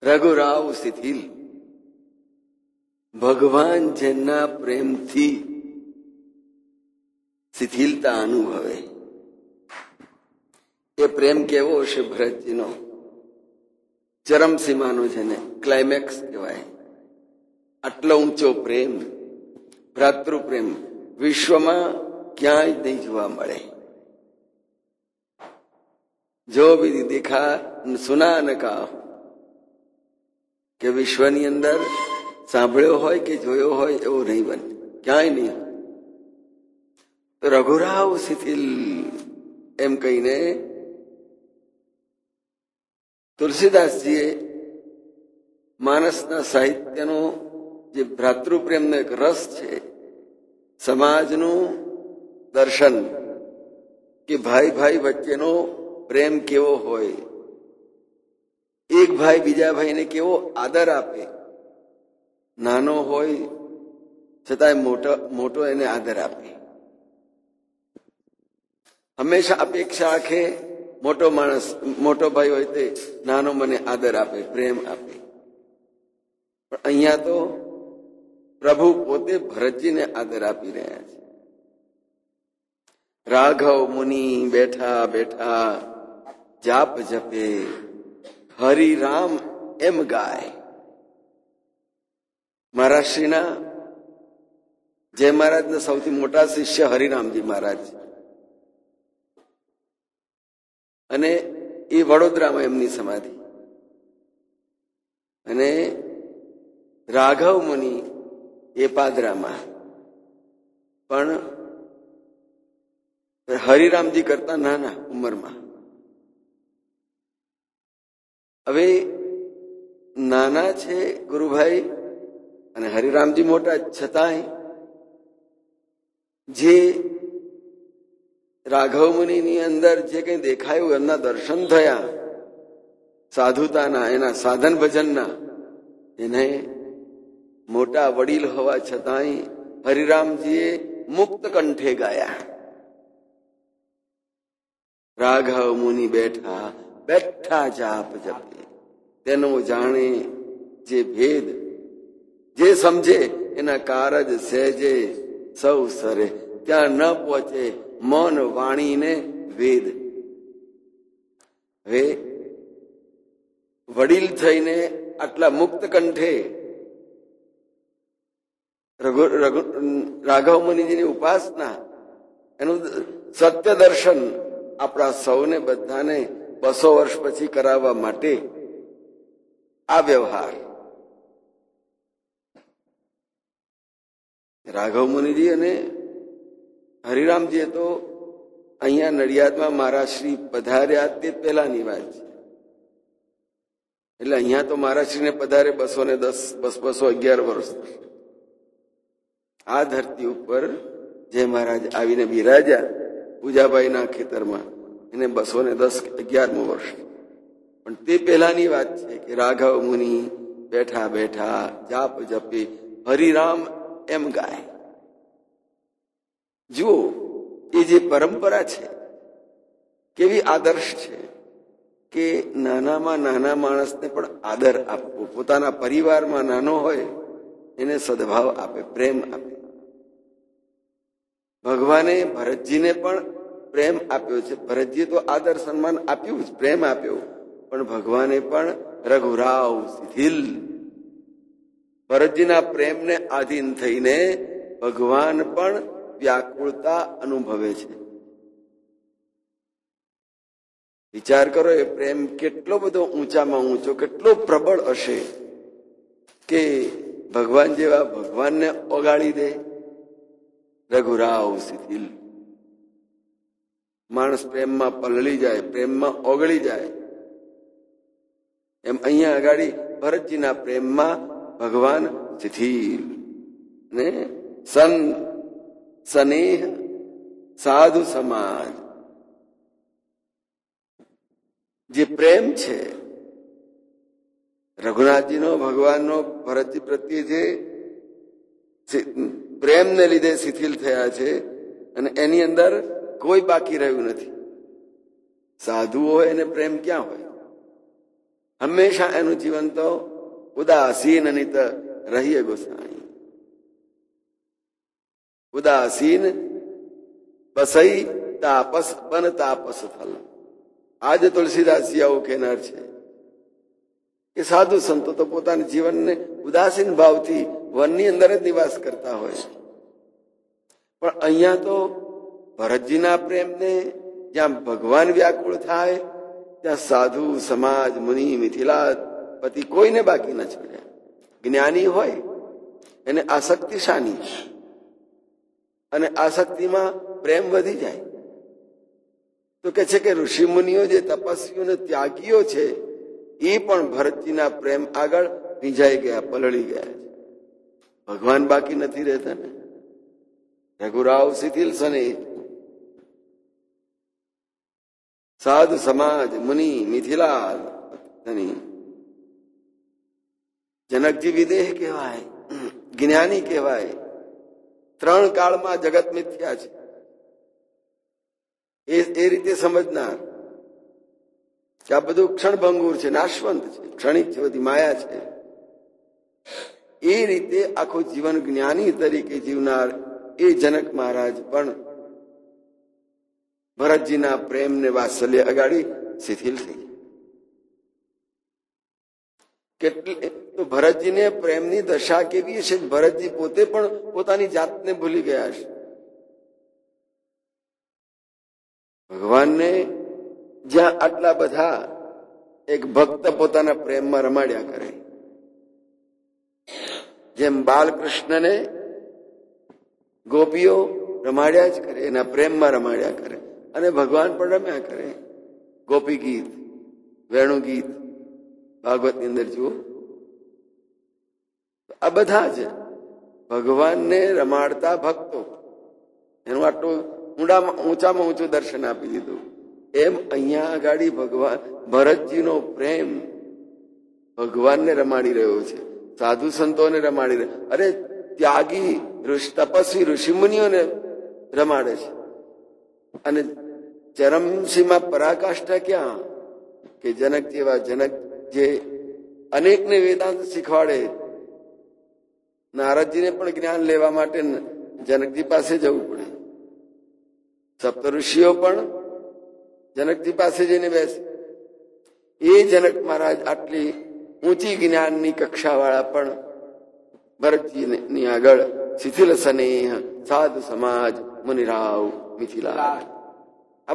રઘુરાવ શિથિલ. ભગવાન જેના પ્રેમથી શિથિલતા અનુભવે એ પ્રેમ કેવો હશે ભરતજીનો? ચરમસીમાનો, જેને ક્લાઇમેક્સ કહેવાય. આટલો ઊંચો પ્રેમ, ભ્રાતૃપ્રેમ વિશ્વમાં ક્યાંય નહીં જોવા મળે. જો ભી દેખા સુના ન કા, કે વિશ્વની અંદર સાંભળ્યો હોય કે જોયો હોય એવો નહીં બને, ક્યાંય નહીં. તો રઘુરાવ શિથિલ એમ કહીને તુલસીદાસજીએ માનસના સાહિત્યનો જે ભ્રાતૃપ્રેમનો એક રસ છે, સમાજનું દર્શન, કે ભાઈ ભાઈ વચ્ચેનો પ્રેમ કેવો હોય, એક ભાઈ બીજા ભાઈને કેવો આદર આપે, નાનો હોય છતાંય મોટો એને આદર આપે. હંમેશા અપેક્ષા રાખે, મોટો માણસ, મોટો ભાઈ હોય તે નાનો મને આદર આપે, પ્રેમ આપે. પણ અહીંયા તો પ્રભુ પોતે ભરતજીને આદર આપી રહ્યા છે. રાઘવ મુનિ બેઠા બેઠા જાપ જપે, હરિરામ એમ ગાય. મહારાષ્ટ્રીના જય મહારાજના સૌથી મોટા શિષ્ય હરિરામજી મહારાજ, અને એ વડોદરામાં એમની સમાધિ. અને રાઘવ મુનિ એ પાદરામાં. પણ હરિરામજી કરતા નાના ઉંમરમાં. હવે નાના છે ગુરુભાઈ અને હરિરામજી મોટા, છતાંય જે રાઘવ મુનિની અંદર જે કંઈ દેખાયું, એમના દર્શન થયા સાધુતાના, એના સાધન ભજનના, એને મોટા વડીલ હોવા છતાંય હરિરામજીએ મુક્ત કંઠે ગાયા. રાઘવ મુનિ બેઠા બેઠા જાપ જપે, તેનો જાણે જે ભેદ, જે સમજે એના કારજ સહેજે સૌ સરે, ત્યાં ન પહોંચે મૌન વાણીને વેદ. હવે વડીલ થઈને આટલા મુક્ત કંઠે રાઘવ મુનિજીની ઉપાસના, એનું સત્ય દર્શન આપણા સૌને બધાને 200 વર્ષ પછી કરાવવા માટે આ વ્યવહાર. રાઘવ મુનિજી અને હરિરામજીએ તો અહીંયા નડિયાદમાં મહારાજશ્રી પધાર્યા તે પહેલાની વાત છે. એટલે અહીંયા તો મહારાજશ્રીને પધારે 211 વર્ષ થશે. આ ધરતી ઉપર જે મહારાજ આવીને બિરાજ્યા પૂજાભાઈના ખેતરમાં, એને 211મું વર્ષ. પણ તે પહેલાની વાત છે કે રાઘવ મુનિ બેઠા બેઠા જાપ જપે, હરિરામ એમ ગાય. જુઓ, એ જે પરંપરા છે કેવી આદર્શ છે, કે નાનામાં નાના માણસને પણ આદર આપવો, પોતાના પરિવારમાં નાનો હોય એને સદભાવ આપે, પ્રેમ આપે. ભગવાને ભરતજીને પણ પ્રેમ આપ્યો છે. ભરતજીએ તો આદર સન્માન આપ્યું જ, પ્રેમ આપ્યો, પણ ભગવાને પણ રઘુરાવ શિથિલ, ભરતજીના પ્રેમને આધીન થઈને ભગવાન પણ વ્યાકુળતા અનુભવે છે. વિચાર કરો, એ પ્રેમ કેટલો બધો ઊંચામાં ઊંચો, કેટલો પ્રબળ હશે કે ભગવાન જેવા ભગવાનને ઓગાળી દે. રઘુરાવ શિથિલ. માણસ પ્રેમમાં પલળી જાય, પ્રેમમાં ઓગળી જાય. એમ અહીંયા આગાડી ભરતજીના પ્રેમમાં ભગવાન શિથિલ ને સ્નેહ સાધુ સમાજ. જે પ્રેમ છે રઘુનાથજીનો, ભગવાનનો ભરતજી પ્રત્યે જે પ્રેમને લીધે શિથિલ થયા છે, અને એની અંદર કોઈ બાકી રહ્યું નથી. સાધુ હોય એને પ્રેમ ક્યાં હોય? હંમેશા એનું જીવન તો ઉદાસીન નિત રહીએ ગોસાઈ. ઉદાસીન બસઈ તાપસ બન તાપસ થલ. આજે તુલસીદાસજી આવું કહેનાર છે કે સાધુ સંતો તો પોતાના જીવનને ઉદાસીન ભાવથી વનની અંદર જ નિવાસ કરતા હોય, પણ અહીંયા તો ભરતજીના પ્રેમને જ્યાં ભગવાન વ્યાકુળ થાય ત્યાં સાધુ સમાજ મુનિ મિથિલા પતિ કોઈને બાકી ન છોડ્યા. જ્ઞાની હોય એને આસક્તિ શાની, અને આસક્તિમાં પ્રેમ વધી જાય. તો કે છે કે ઋષિ મુનિઓ જે તપસ્વીઓ ને ત્યાગીઓ છે એ પણ ભરતજીના પ્રેમ આગળ ભીંજાઈ ગયા, પલળી ગયા છે. ભગવાન બાકી નથી રહેતા ને. રઘુરાવ શિથિલ સને સાધુ સમાજ મુનિ મિથિલા જનકજી વિદેહ કહેવાય, જ્ઞાની કહેવાય. 3 કાળમાં જગત મિથ્યા છે એ રીતે સમજનાર કે આ બધું ક્ષણભંગુર છે, નાશવંત છે, ક્ષણિક છે, બધી માયા છે. એ રીતે આખું જીવન જ્ઞાની તરીકે જીવનાર એ જનક મહારાજ પણ ભરતજીના પ્રેમ ને વાત્સલ્ય અગાડી શિથિલ થઈ ગયા. કેટલી તો ભરતજીને પ્રેમની દશા કેવી છે, ભરતજી પોતે પણ પોતાની જાતને ભૂલી ગયા છે. ભગવાનને જ્યાં આટલા બધા એક ભક્ત પોતાના પ્રેમમાં રમાડ્યા કરે, જેમ બાલકૃષ્ણને ગોપીઓ રમાડ્યા જ કરે, એના પ્રેમમાં રમાડ્યા કરે, અને ભગવાન પણ રમ્યા કરે. ગોપી ગીત, વેણુ ગીત ભાગવતની અંદર જુઓ. આ બધા જ ભગવાનને રમાડતા ભક્તો, એનું આટલું ઊંચામાં ઊંચું દર્શન આપી દીધું. એમ અહીંયા આગળ ભગવાન ભરતજીનો પ્રેમ ભગવાનને રમાડી રહ્યો છે, સાધુ સંતોને રમાડી રહ્યો. અરે ત્યાગી તપસ્વી ઋષિમુનિઓને રમાડે છે. અને ચરમસીમા પરાકાષ્ઠા ક્યાં કે જનક જેવા જનક જે અનેકને વેદાંત શીખવાડે. નારદજીને પણ જ્ઞાન લેવા માટે જનકજી પાસે જવું પડે. સપ્ત ઋષિઓ પણ જનકજી પાસે જઈને બેસે. એ જનક મહારાજ આટલી ઊંચી જ્ઞાનની કક્ષાવાળા પણ ભરતજીની આગળ શિથિલ સ્નેહ સાધુ સમાજ મુનિરાવ મિથિલા આ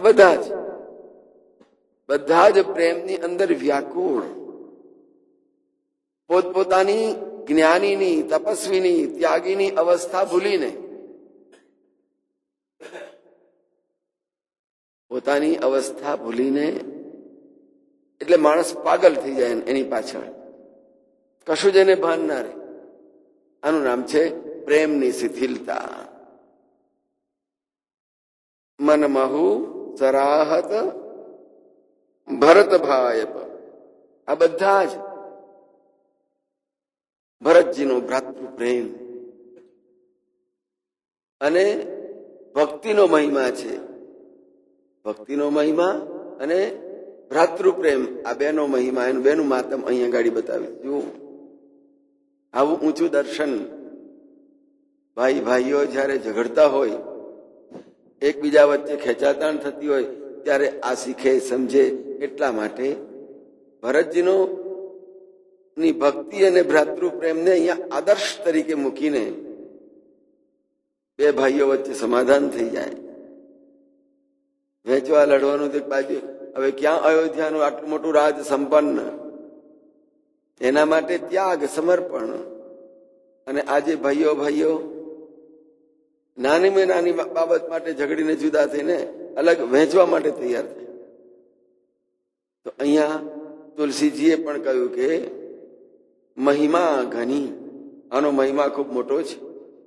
બધા જ પ્રેમની અંદર વ્યાકુળ, પોતપોતાની જ્ઞાનીની તપસ્વીની ત્યાગીની અવસ્થા ભૂલીને, પોતાની અવસ્થા ભૂલીને, એટલે માણસ પાગલ થઈ જાય એની પાછળ, કશું જ એને ભાન ના રહે. આનું નામ છે પ્રેમની શિથિલતા. મનમહુ સરાહત ભરત ભાયપ. આ બધા જ ભરતજીનો ભ્રાતૃ પ્રેમ અને ભક્તિનો મહિમા છે. ભક્તિનો મહિમા અને ભ્રાતૃ પ્રેમ, આ બેનો મહિમા, એનું બેનું માતમ અહીંયા ગાડી બતાવી. જુઓ, આવું ઊંચું દર્શન. ભાઈ ભાઈઓ જયારે ઝઘડતા હોય, એકબીજા વચ્ચે ખેંચાતાણ થતી હોય, ત્યારે આ શીખે સમજે. એટલા માટે ભરતજીનો ની ભક્તિ અને ભ્રાતૃ પ્રેમને અહીંયા આદર્શ તરીકે મૂકીને બે ભાઈઓ વચ્ચે સમાધાન થઈ જાય. વેચવા લડવાનું એક બાજુ. હવે ક્યાં અયોધ્યાનું આટલું મોટું રાજ સંપન્ન, એના માટે ત્યાગ, સમર્પણ. અને આજે ભાઈઓ નાની નાની બાબત માટે ઝઘડીને જુદા થઈને અલગ વહેંચવા માટે તૈયાર થાય. તો અહીંયા તુલસીજીએ પણ કહ્યું કે મહિમા ઘણી, આનો મહિમા ખૂબ મોટો છે.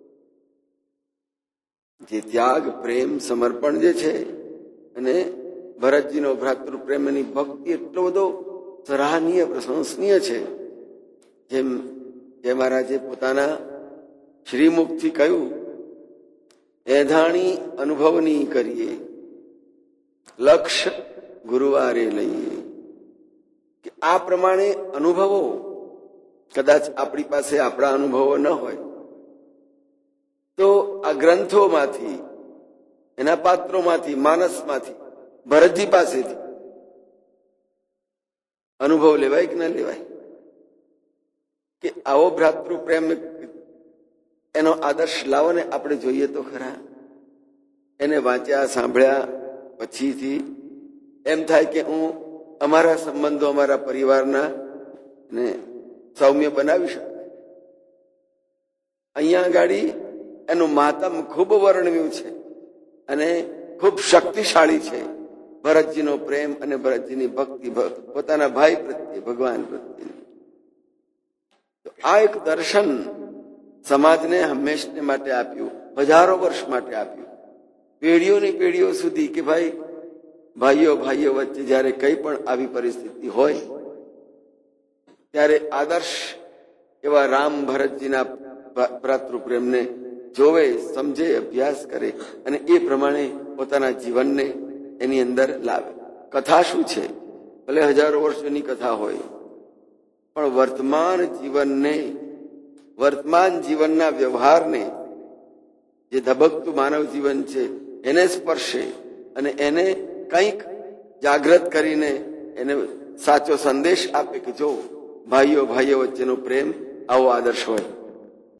જે ત્યાગ, પ્રેમ, સમર્પણ જે છે, અને ભરતજીનો ભ્રાતૃ પ્રેમ, એની ભક્તિ એટલો બધો સરાહનીય, પ્રશંસનીય છે. જેમ જે મહારાજે પોતાના શ્રીમુખથી કહ્યું, એધાણી અનુભવની કરીએ, લક્ષ ગુરુવારે લઈએ. કે આ પ્રમાણે અનુભવો કદાચ આપણી પાસે આપણા અનુભવો ન હોય તો આ ગ્રંથોમાંથી, એના પાત્રોમાંથી, માનસમાંથી, ભરતજી પાસેથી અનુભવ લેવાય કે ના લેવાય? કે આવો ભ્રાતૃ પ્રેમ એનો આદર્શ લાવો ને આપણે જોઈએ તો ખરા. એને વાંચ્યા, સાંભળ્યા પછીથી એમ થાય કે હું અમારા સંબંધો, અમારા પરિવારના ને સૌમ્ય બનાવી શકું. અહીંયા આગળ એનું મહાત્મ ખૂબ વર્ણવ્યું છે અને ખૂબ શક્તિશાળી છે. ભરતજીનો પ્રેમ અને ભરતજીની ભક્તિ પોતાના ભાઈ પ્રત્યે, ભગવાન પ્રત્યે. તો આ એક દર્શન સમાજને હંમેશને માટે આપ્યું, હજારો વર્ષ માટે આપ્યું, પેઢીઓની પેઢીઓ સુધી, કે ભાઈ ભાઈઓ ભાઈઓ વચ્ચે જયારે કઈ પણ આવી પરિસ્થિતિ હોય ત્યારે આદર્શ એવા રામ ભરતજીના ભ્રાતૃપ્રેમને જોવે, સમજે, અભ્યાસ કરે અને એ પ્રમાણે પોતાના જીવનને એની અંદર લાવે. કથા શું છે? ભલે હજારો વર્ષોની કથા હોય, પણ વર્તમાન જીવનના વ્યવહારને, જે ધબકતું માનવ જીવન છે એને સ્પર્શે અને એને કંઈક જાગૃત કરીને એને સાચો સંદેશ આપે કે જો ભાઈઓ ભાઈઓ વચ્ચેનો પ્રેમ આવો આદર્શ હોય.